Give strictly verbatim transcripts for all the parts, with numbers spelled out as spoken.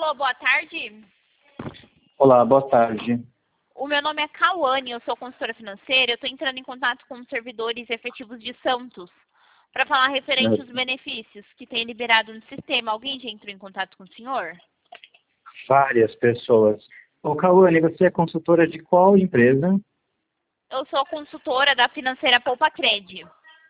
Alô, boa tarde. Olá, boa tarde. O meu nome é Cauane, eu sou consultora financeira. Eu estou entrando em contato com os servidores efetivos de Santos para falar referente aos benefícios que tem liberado no sistema. Alguém já entrou em contato com o senhor? Várias pessoas. Ô, Cauane, você é consultora de qual empresa? Eu sou consultora da financeira Poupa Cred.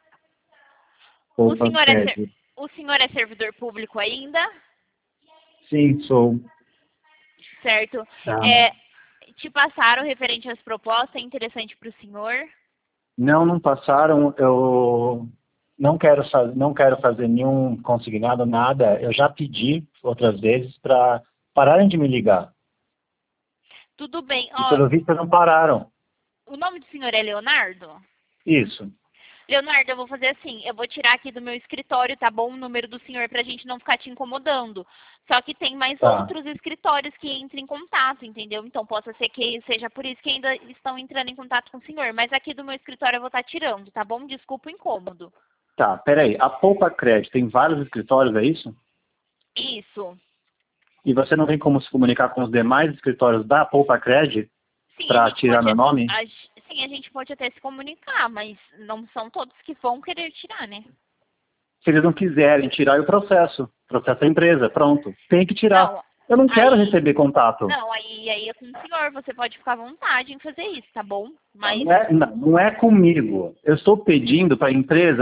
O Poupa senhor, é ser... Cred. o senhor é servidor público ainda? Sim, sou. Certo. Tá. É, te passaram referente às propostas, é interessante para o senhor? Não, não passaram. Eu não quero, faz... não quero fazer nenhum consignado, nada. Eu já pedi outras vezes para pararem de me ligar. Tudo bem. E Ó, pelo visto não pararam. o nome do senhor é Leonardo? Isso. Leonardo, eu vou fazer assim, eu vou tirar aqui do meu escritório, tá bom? O número do senhor pra gente não ficar te incomodando. Só que tem mais Tá. outros escritórios que entrem em contato, entendeu? Então possa ser que seja por isso que ainda estão entrando em contato com o senhor. Mas aqui do meu escritório eu vou estar tirando, tá bom? Desculpa o incômodo. Tá, peraí. A Poupa Cred tem vários escritórios, é isso? Isso. E você não tem como se comunicar com os demais escritórios da Poupa Cred Sim, a para gente tirar pode, meu nome? a, sim, a gente pode até se comunicar, mas não são todos que vão querer tirar, né? Se eles não quiserem tirar o processo, processo a empresa, pronto. Tem que tirar. Não, Eu não quero aí, receber contato. não, aí, aí é com o senhor, você pode ficar à vontade em fazer isso, tá bom? Mas Não é, não, não é comigo. Eu estou pedindo para a empresa